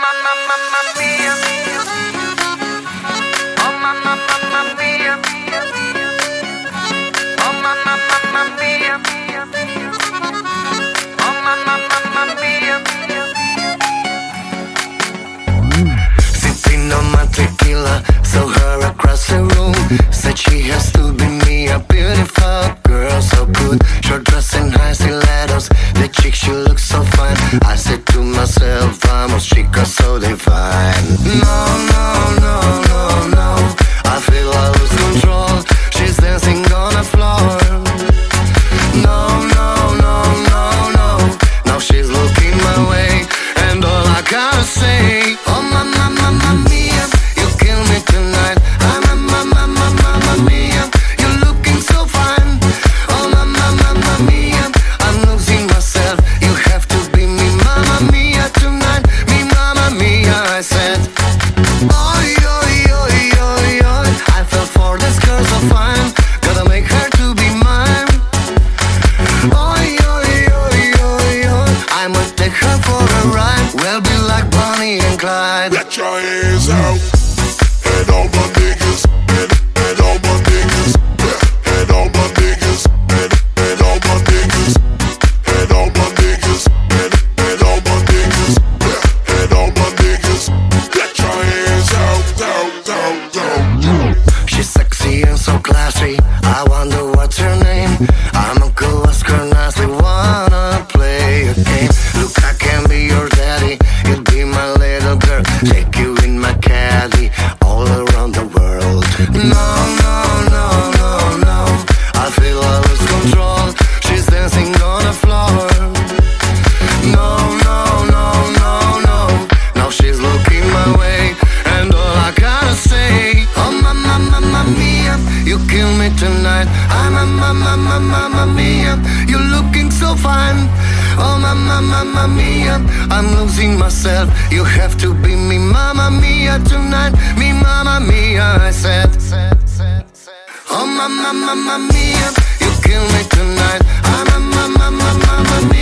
Sipping on my tequila, saw her across the room. Said she has to be me, a beautiful girl, so good. Short dress and high stilettos, the chick, she looks so fine. I said to myself, vamos chicas, so divine. No, no, no, no, no, I feel I lose control. She's dancing on the floor. No, no, no, no, no, now she's looking my way, and all I gotta say, oh my, mamma mia, you kill me tonight. I'm a mamma mia, you're looking so fine. Oh my, mamma mia, I'm losing myself. You have to be me, mamma mia tonight. Me, mamma mia, I said. Oi, oi, oi, oi, oi, I fell for this girl so fine. Gotta make her to be mine. Oi, oi, oi, oi, oi, I'ma take her for a ride. We'll be like Bonnie and Clyde. Get your hands out, and all my niggas, and all my niggas, yeah, and all my niggas, and all my niggas, and all my niggas, and all my niggas, yeah, and all my niggas. Get your hands out, out, out, out. She's sexy and so classy, I wonder what's her name. I'ma go ask her nicely, wanna play a game. Look, I can be your daddy, you'll be my little girl. Take you in my caddy, all around the world. No, no, no, no, no, I feel I lose control. She's dancing on the floor. No, no, no, no, no, now she's looking my way, and all I gotta say, oh my, mamma mia, you kill me tonight. I'm a mamma mia, you're looking so fine. Oh my, mamma mia, I'm losing myself. You have to be me, mamma mia tonight. Me, mamma mia, I said. Oh my, mamma mia, you kill me tonight. I'm a mamma mia.